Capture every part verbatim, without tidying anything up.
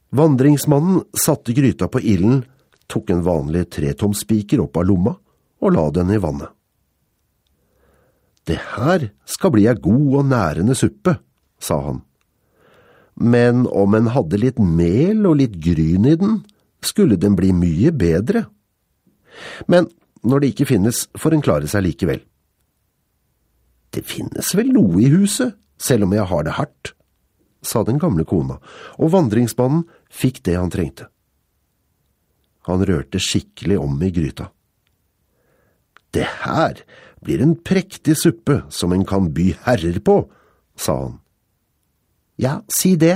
Vandringsmannen satte gryta på ilden, tok en vanlig tretomspiker opp av lomma og la den i vannet. «Det her skal bli en god og nærende suppe», sa han. «Men om en hadde litt mel og litt gryn i den, skulle den bli mye bedre. Men når det ikke finnes, får en klare seg likevel.» «Det finnes vel noe i huset, selv om jeg har det hardt», sa den gamle kona, og vandringsmannen fikk det han trengte. Han rørte skikkelig om i gryta. «Det her blir en prektig suppe som en kan by herrer på», sa han. «Ja, si det.»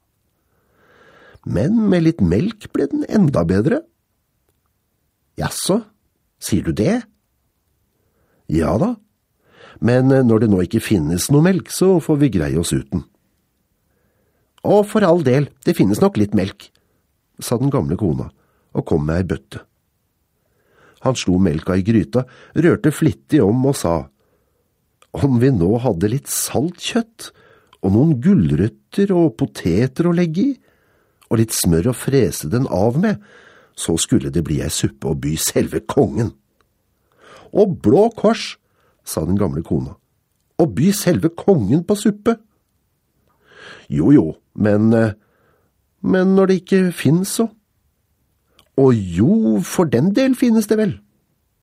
«Men med litt melk ble den enda bedre.» «Jaså, sier du det?» «Ja da, men når det nå ikke finnes noe melk, så får vi greie oss uten.» «Å, for all del, det finnes nok litt melk», sa den gamle kona, og kom med ei bøtte. Han slo melka i gryta, rørte flittig om og sa, «Om vi nå hadde litt salt kjøtt, og noen gulrøtter og poteter å legge i, og litt smør å frese den av med, så skulle det bli ei suppe å by selve kongen.» «Og blå kors», sa den gamle kona, «og by selve kongen på suppe.» «Jo, jo, men, men når det ikke finnes så?» «Og jo, for den del finnes det vel.»